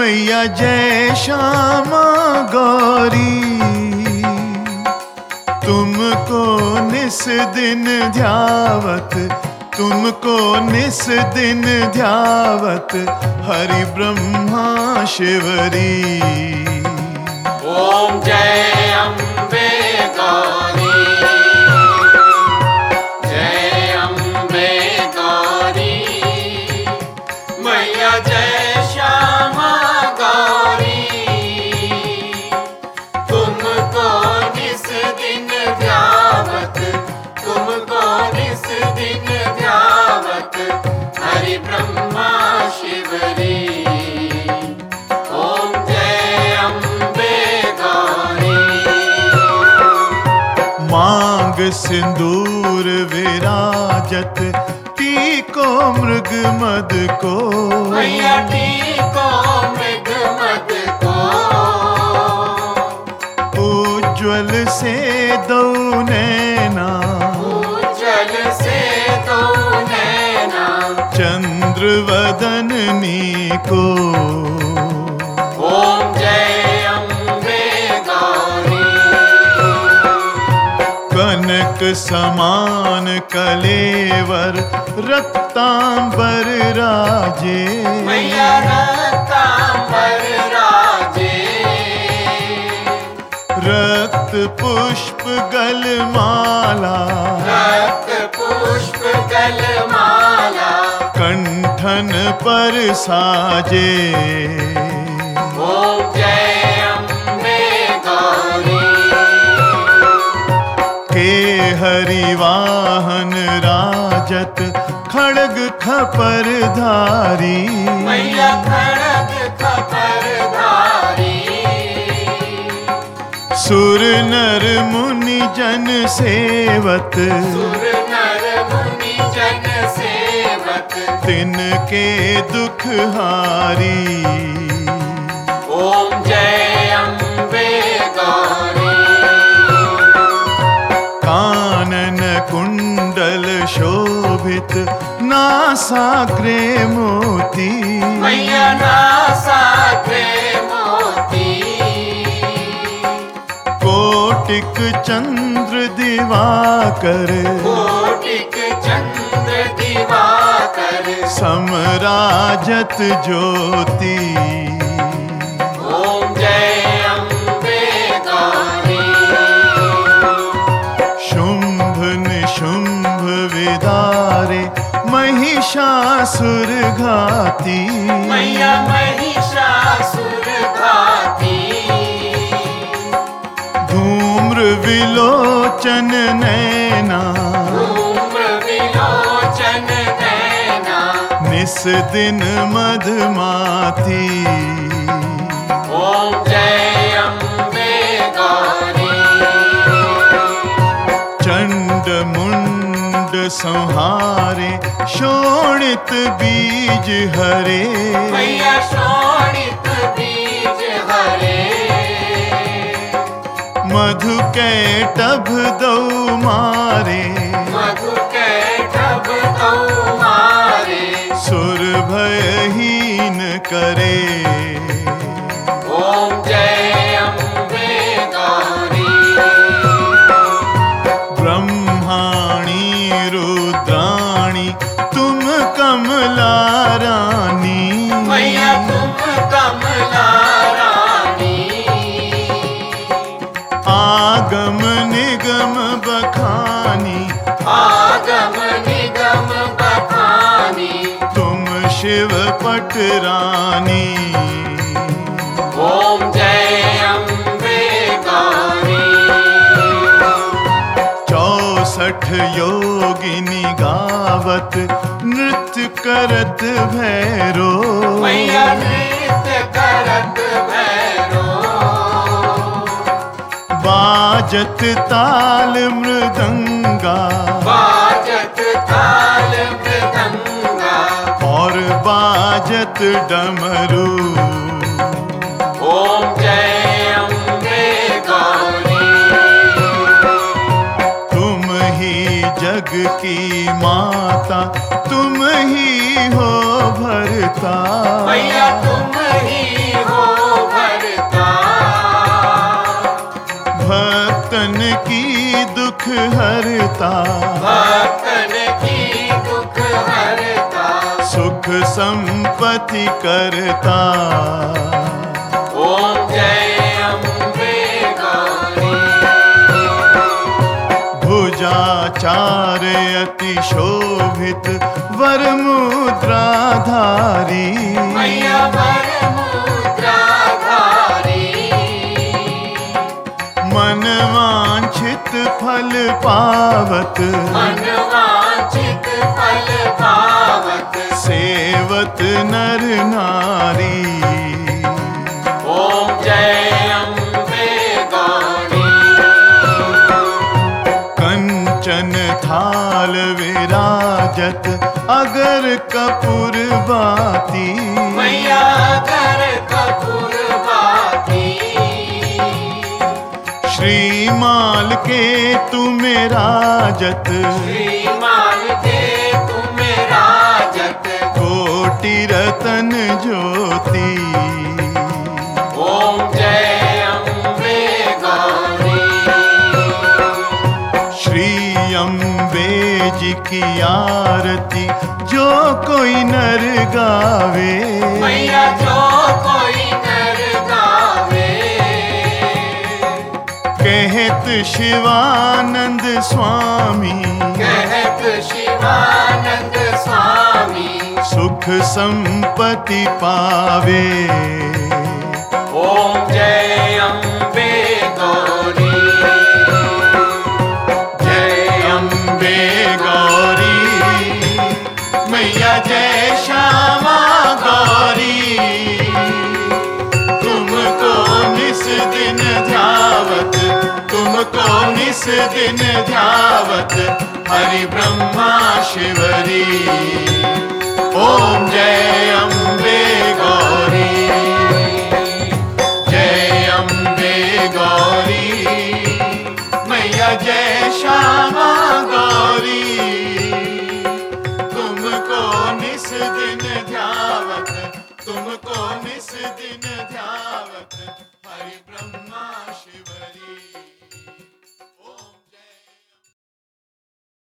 मैया जय श्यामा गौरी, तुमको निस दिन ध्यावत, तुमको निस दिन ध्यावत हरि ब्रह्मा शिवरी। ओम जय अम्बे गौरी, जय अम्बे गौरी, मैया जय श्यामा गौरी, तुमको निस दिन ध्यावत, तुमको निस दिन ध्यावत हरि ब्रह्मा शिवरी। ओम जय अम्बे गौरी। मांग सिंदूर विराजत, टीको मृग मद को, मैया टीको मृग मद को, उज्ज्वल से दो नैना, उज्ज्वल से दो नैना, चंद्र वदननी को। ओम जय अम्बे गौरी। कनक समान कलेवर रक्तांबर राजे, मैया रक्तांबर राजे, रक्त पुष्प गलमाला, रक्त पुष्प गलमाला, कंठन पर साजे। ओम जय अम्बे गौरी। के हरिवाहन राजत, खड़ग खपर धारी, मैया खड़ग खपर धारी, सुर नर मुनि जन सेवत, सुर नर मुनि जन सेवत, तिनके दुख हारी। ओम जय अम्बे गौरी। कानन कुंडल शोभित, नासाग्रे मोती, मैया नासाग्रे मोती, कोटिक चंद्र दिवाकर, कोटिक चंद्र दिवाकर, समराजत ज्योति। ओम जय अम्बे गौरी। शुंभ निशुंभ विदारे, महिषासुर घाती, मैया महिषासुर घाती, धूम्र विलोचन नैना, धूम्र विलोचन नैना, निस दिन मधमाती। ओम जय अम्बे गौरी। चंड मुंड संहारे, शोणित बीज हरे, मैया शोणित बीज हरे, मधु कैटभ दौ मारे, मधु कैटभ दौ मारे, सुर भयहीन करे। ओम जय अम्बे गौरी। ब्रह्माणी रुद्राणी, तुम कमला रानी, मैया तुम कमला रानी, आगम निगम बखानी, आगम निगम बखानी, तुम शिव पट रानी। ओम जय अम्बे गौरी। 64 योगिनी गावत, नृत्य करत भैरो, मैया नृत्य करत भैरो, बाजत ताल मृदंगा, बाजत ताल मृदंगा, और बाजत डमरू। ओम जय अम्बे गौरी। तुम ही जग की माता, तुम ही हो भरता, मैया तुम ही की दुख हरता, भक्तन की दुख हरता, सुख संपत्ति करता। ओम जय अम्बे गौरी। भुजाचार अति शोभित वर मुद्राधारी, मैया वर मुद्राधारी, मन वांछित फल पावत, मन वांछित फल पावत, सेवत नर नारी। ओम जय अम्बे गौरी। कंचन थाल विराजत अगर कपूर बाती, मैया अगर कपूर बाती, श्रीमाल के तुम्हें राजत, श्रीमाल के तुम्हें राजत, कोटि रतन ज्योति। ओम जय अम्बे गौरी। श्री अम्बे जी की आरती जो कोई नर गावे, मैया जो कोई नर गावे, कहत शिवानंद स्वामी, कहत शिवानंद स्वामी, सुख संपत्ति पावे। ओम जय अम्बे गौरी। जय अम्बे गौरी, मैया जय श्यामा गौरी। तुमको निस दिन ध्यावत, तुमको निस दिन ध्यावत, हरि ब्रह्मा शिवरी।